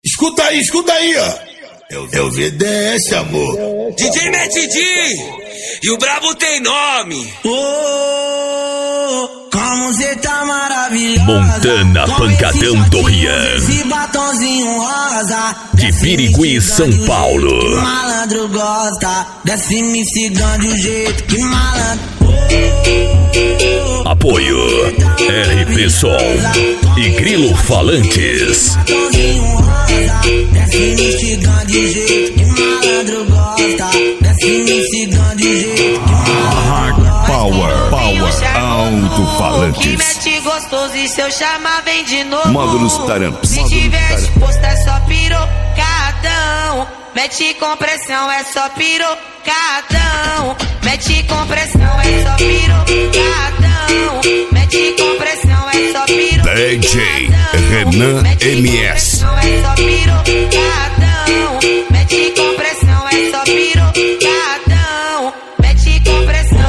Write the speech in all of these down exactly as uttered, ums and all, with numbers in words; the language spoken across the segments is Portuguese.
Escuta aí, escuta aí, ó. Eu, eu V D S, amor. D J Matt D e o brabo tem nome. Oh, como cê tá maravilhosa. Montana, pancadão do Rian. Esse batonzinho rosa. De Birigui, São Paulo. Que malandro gosta. Desce me cigando de um jeito que malandro. Oh, apoio R P Som e Grilo Falantes. batonzinho rosa. Desce me cigando de um jeito que malandro gosta. Desce me cigando de um jeito que malandro gosta. Power, Power, Alto-Falantes. Que mete gostoso e se eu chamar vem de novo. Módulos Taramps. Se tiver disposto é só pirocadão. Mete com pressão é só pirocadão. Mete com pressão é só pirocadão. Mete com pressão é só pirocadão. D J Renan M S. É só pirocadão. Mete com pressão é só pirocadão. Mete com pressão.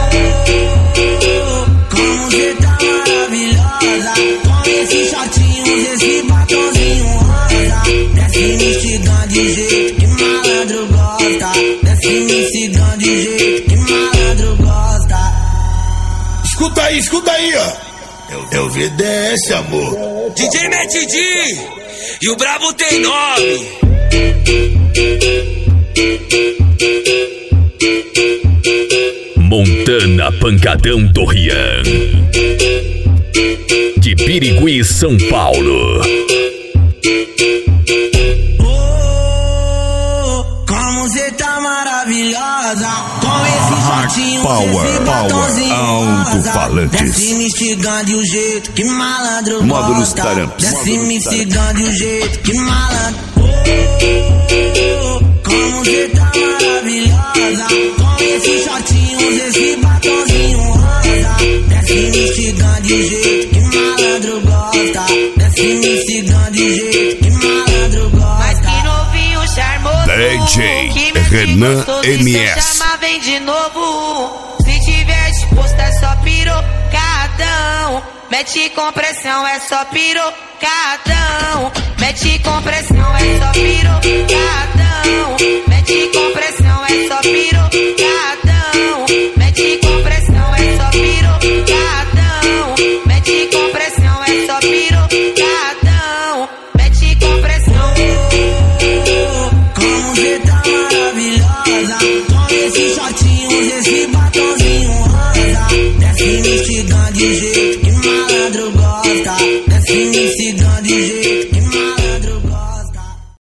Como cê tá maravilhosa. Com esse shortinho, esse batonzinho rosa. Desce me instigando de jeito que malandro gosta. Desce me instigando de jeito que malandro gosta. Escuta aí, escuta aí, ó. Eu, eu V D S, amor. D J Matt D e o brabo tem nome. Montana, pancadão do Rian. De Birigui, São Paulo. Oh, como cê tá maravilhosa. Com esse shortinho, Power, esse Power, batonzinho Alto-Falantes. rosa. Desce me instigando de um jeito que malandro Módulos gosta. Taramps. Desce Módulos me Taramps. instigando de um jeito que malandro. Oh, como cê tá maravilhosa. Com esse shortinho, esse batonzinho rosa. Desce me instigando de um jeito que malandro gosta. Desce me instigando de um jeito que malandro Mas gosta. que novinho charmoso. D J Que mete Renan gostoso e M se eu S. chamar vem de novo. Se tiver disposto é só pirocadão. Mete com pressão é só pirocadão. Mete com pressão é só pirocadão.